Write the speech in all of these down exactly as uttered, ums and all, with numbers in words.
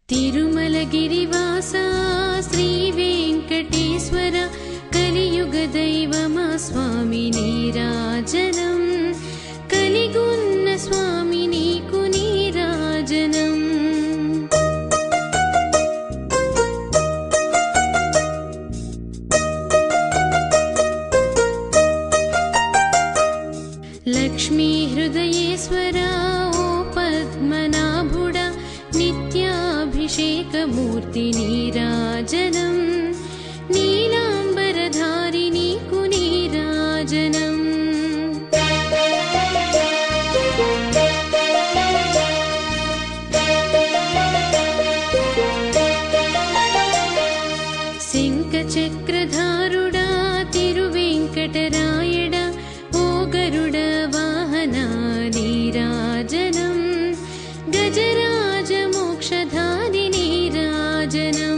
తిరుమలగిరివాసా శ్రీ వెంకటేశ్వర కలియుగ దైవమా స్వామి నీరాజనం కలిగున్న స్వామి నీకు నీరాజనం. లక్ష్మీ హృదయేశ్వరా ఓ పద్మనాభుడా నిత్యాభిషేకమూర్తి నీరాజనం నీలాంబరధారి నీకు నీరాజనం. శంఖచక్రధారుడా తిరువెంకటరాయడా ఓ గరుడ వాహనా నీరాజనం గజరాజ మోక్షధారి నీరాజనం.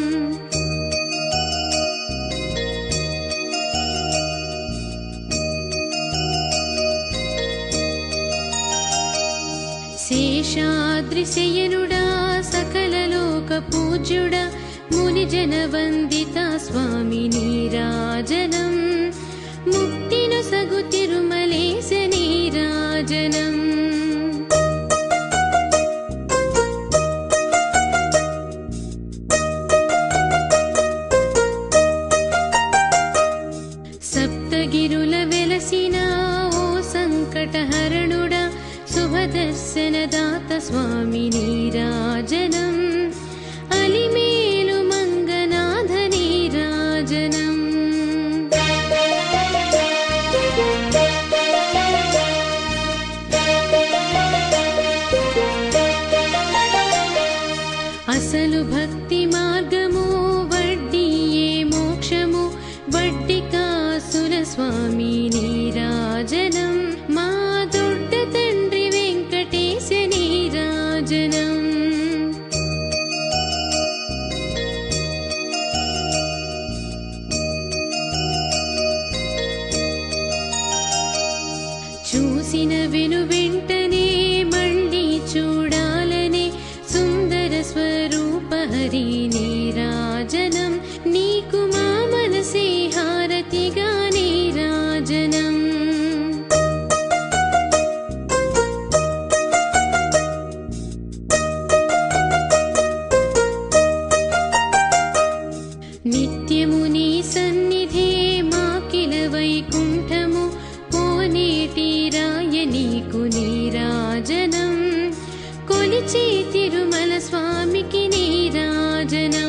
శేషాద్రిశయనుడా సకల లోక పూజ్యుడా మునిజన వందిత స్వామి నీరాజనం ముక్తిను సగు తిరుమలేశ నీరాజనం. సప్తగిరుల వెలసిన ఓ సంకటహరణుడా శుభదర్శనదాత స్వామి నీరాజనం అలిమేలు మంగనాథ నీరాజనం. అసలు భక్తి మార్గము వడ్డీయే మోక్షము వడ్డికాసుర స్వామి నీరాజనం మా దొడ్డ తండ్రి వెంకటేశ నీరాజనం. చూసిన వెను వెంటనే మళ్ళీ చూడాలనే సుందర స్వరూప హరి నీరాజనం నీకు మా మనసే హారతిగా నీరాజనం. నిత్యము నీ సన్నిధే మాకిల వైకుంఠము కోనేటి రాయ నీకు నీరాజనం కొలిచే తిరుమల స్వామికి నీరాజనం.